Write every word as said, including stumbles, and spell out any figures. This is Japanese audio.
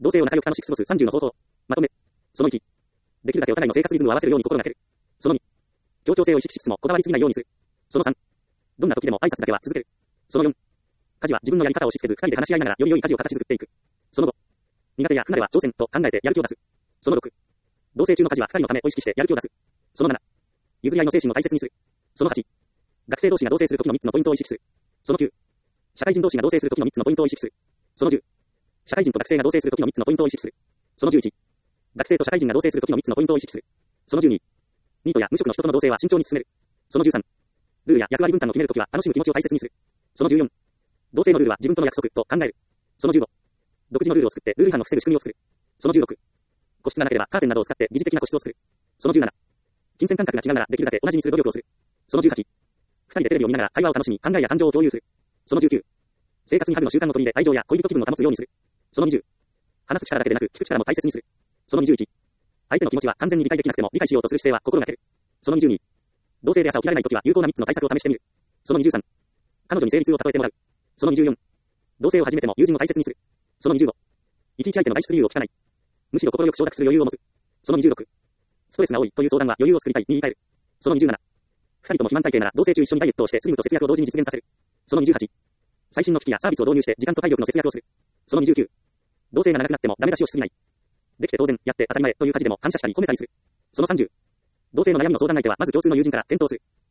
同性を仲良く楽しく過ごすさんじゅうの方法。まとめ。そのいち。できるだけお互いの生活リズムを合わせるように心がける。そのに。協調性を意識しつつもこだわりすぎないようにする。そのさん。どんな時でも挨拶だけは続ける。そのよん。家事は自分のやり方をしつけず二人で話し合いながらより良い家事を形作っていく。そのご。苦手や不慣れは挑戦と考えてやる気を出す。そのろく。同棲中の家事は二人のためを意識してやる気を出す。そのなな。譲り合いの精神を大切にする。そのはち。学生同士が同棲する時のみっつのポイントを意識する。そのきゅう。社会人同士が同棲する時のみっつのポイントを意識する。そのじゅう。社会人と学生が同棲する時のみっつのポイントを意識する。そのじゅういち。学生と社会人が同棲する時のみっつのポイントを意識する。そのじゅうに。ニートや無職の人との同棲は慎重に進める。そのじゅうさん。ルールや役割分担を決めるときは楽しむ気持ちを大切にする。そのじゅうよん。同性のルールは自分との約束と考える。そのじゅうご。独自のルールを作ってルール違反を防ぐ仕組みを作る。そのじゅうろく。個室がなければカーテンなどを使って疑似的な個室を作る。そのじゅうなな。金銭感覚が違うならできるだけ同じにする努力をする。そのじゅうはち。二人でテレビを見ながら会話を楽しみ考えや感情を共有する。そのじゅうきゅう。生活にハグの習慣の取り入れ愛情や恋人気分を保つようにする。そのにじゅう。話す力だけでなく聞く力も大切にする。そのにじゅういち。相手の気持ちは完全に理解できなくても理解しようとする姿勢は心がける。そのにじゅうに。同性で朝起きられないときは有効なみっつの対策を試してみる。そのにじゅうさん。彼女に生理痛を例えてもらう。そのにじゅうよん。同性を始めても友人を大切にする。そのにじゅうご。いちいち相手の外出理由を聞かない。むしろ心よく承諾する余裕を持つ。そのにじゅうろく。ストレスが多いという相談は余裕を作りたいに言い換える。そのにじゅうなな。二人とも肥満体型なら同棲中一緒にダイエットをしてスリムと節約を同時に実現させる。そのにじゅうはち。最新の機器やサービスを導入して時間と体力の節約をする。そのにじゅうきゅう。同性が長くなってもダメ出しをしすぎない。できて当然、やって当たり前という家事でも感謝したり褒めたりする。そのさんじゅう。同性の悩みの相談相手はまず共通の友人から検討する。